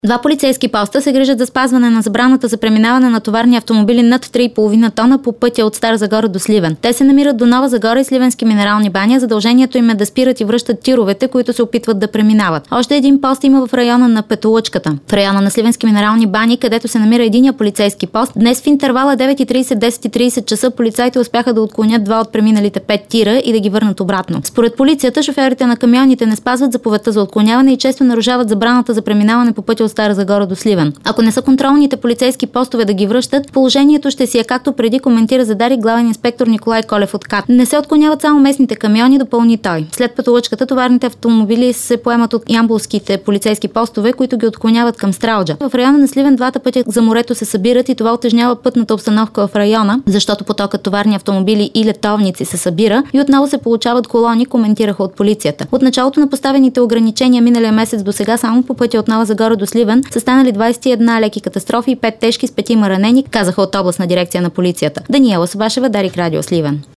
Два полицейски поста се грижат за спазване на забраната за преминаване на товарни автомобили над 3,5 тона по пътя от Стара Загора до Сливен. Те се намират до Нова Загора и Сливенски минерални бани. Задължението им е да спират и връщат тировете, които се опитват да преминават. Още един пост има в района на Петолъчката. В района на Сливенски минерални бани, където се намира единия полицейски пост, днес в интервала 9:30-10:30 часа полицаите успяха да отклонят два от преминалите 5 тира и да ги върнат обратно. Според полицията, шофьорите на камионите не спазват заповедта за отклоняване и често нарушават забраната за преминаване по пътя от Стара Загора до Сливен. Ако не са контролните полицейски постове да ги връщат, положението ще си е както преди, коментира за Дарик главен инспектор Николай Колев от КАТ. Не се отклоняват само местните камиони, допълни той. След Петолъчката товарните автомобили се поемат от ямболските полицейски постове, които ги отклоняват към Стралджа. В района на Сливен двата пътя за морето се събират и това утежнява пътната обстановка в района, защото потокът товарни автомобили и летовници се събира и отново се получават колони, коментираха от полицията. От началото на поставените ограничения миналия месец до сега само по пътя от Нова Загора до Сливен са станали 21 леки катастрофи и 5 тежки с 5 ранени, казаха от областна дирекция на полицията. Даниела Собашева, Дарик радио Сливен.